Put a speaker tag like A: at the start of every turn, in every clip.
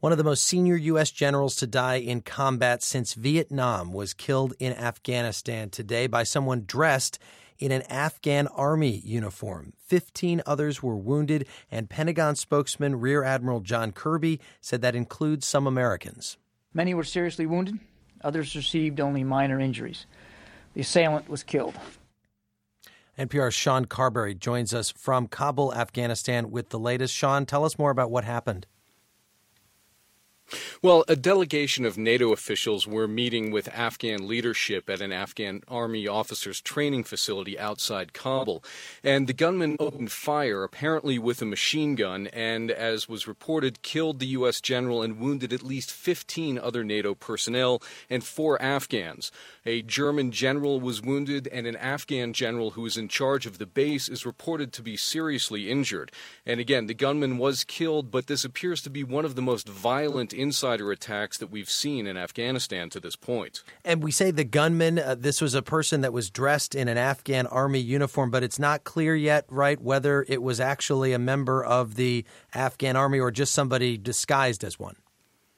A: One of the most senior U.S. generals to die in combat since Vietnam was killed in Afghanistan today by someone dressed in an Afghan army uniform. 15 others were wounded, and Pentagon spokesman Rear Admiral John Kirby said that includes some Americans.
B: Many were seriously wounded. Others received only minor injuries. The assailant was killed.
A: NPR's Sean Carberry joins us from Kabul, Afghanistan, with the latest. Sean, tell us more about what happened.
C: Well, a delegation of NATO officials were meeting with Afghan leadership at an Afghan army officers' training facility outside Kabul. And the gunman opened fire, apparently with a machine gun, and, as was reported, killed the U.S. general and wounded at least 15 other NATO personnel and 4 Afghans. A German general was wounded, and an Afghan general who was in charge of the base is reported to be seriously injured. And again, the gunman was killed, but this appears to be one of the most violent insider attacks that we've seen in Afghanistan to this point.
A: And we say the gunman, this was a person that was dressed in an Afghan army uniform, but it's not clear yet, right, whether it was actually a member of the Afghan army or just somebody disguised as one.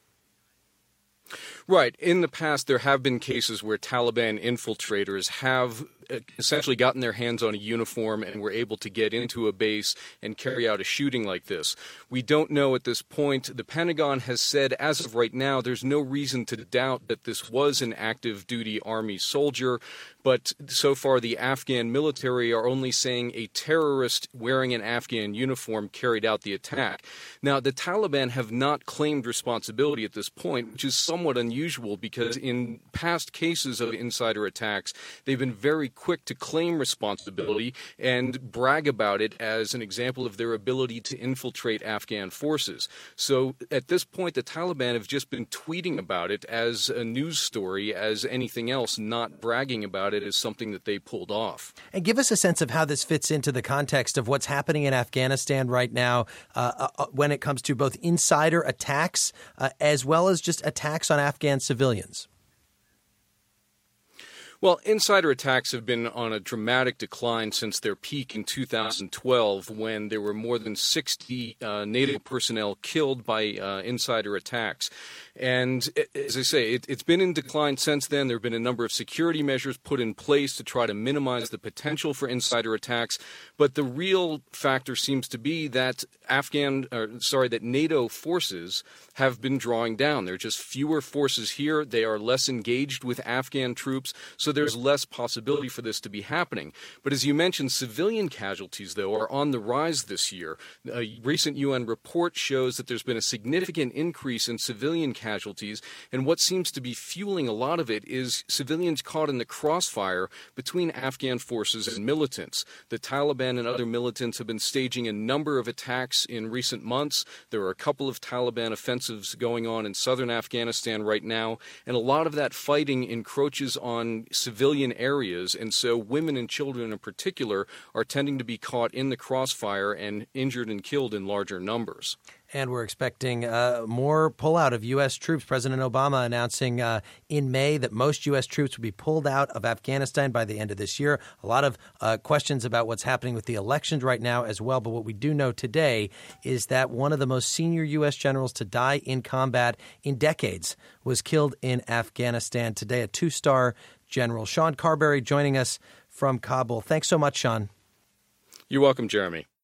C: Right. In the past, there have been cases where Taliban infiltrators have essentially gotten their hands on a uniform and were able to get into a base and carry out a shooting like this. We don't know at this point. The Pentagon has said, as of right now, there's no reason to doubt that this was an active duty army soldier. But so far, the Afghan military are only saying a terrorist wearing an Afghan uniform carried out the attack. Now, the Taliban have not claimed responsibility at this point, which is somewhat unusual because in past cases of insider attacks, they've been very quick to claim responsibility and brag about it as an example of their ability to infiltrate Afghan forces. So at this point, the Taliban have just been tweeting about it as a news story, as anything else, not bragging about it as something that they pulled off.
A: And give us a sense of how this fits into the context of what's happening in Afghanistan right now when it comes to both insider attacks as well as just attacks on Afghan civilians.
C: Well, insider attacks have been on a dramatic decline since their peak in 2012 when there were more than 60 NATO personnel killed by insider attacks. And as I say, it's been in decline since then. There have been a number of security measures put in place to try to minimize the potential for insider attacks. But the real factor seems to be that that NATO forces have been drawing down. There are just fewer forces here. They are less engaged with Afghan troops. So there's less possibility for this to be happening. But as you mentioned, civilian casualties, though, are on the rise this year. A recent UN report shows that there's been a significant increase in civilian casualties, and what seems to be fueling a lot of it is civilians caught in the crossfire between Afghan forces and militants. The Taliban and other militants have been staging a number of attacks in recent months. There are a couple of Taliban offensives going on in southern Afghanistan right now, and a lot of that fighting encroaches on civilian areas, and so women and children in particular are tending to be caught in the crossfire and injured and killed in larger numbers.
A: And we're expecting more pullout of U.S. troops. President Obama announcing in May that most U.S. troops will be pulled out of Afghanistan by the end of this year. A lot of questions about what's happening with the elections right now as well. But what we do know today is that one of the most senior U.S. generals to die in combat in decades was killed in Afghanistan today, a 2-star general. Sean Carberry joining us from Kabul. Thanks so much, Sean.
C: You're welcome, Jeremy.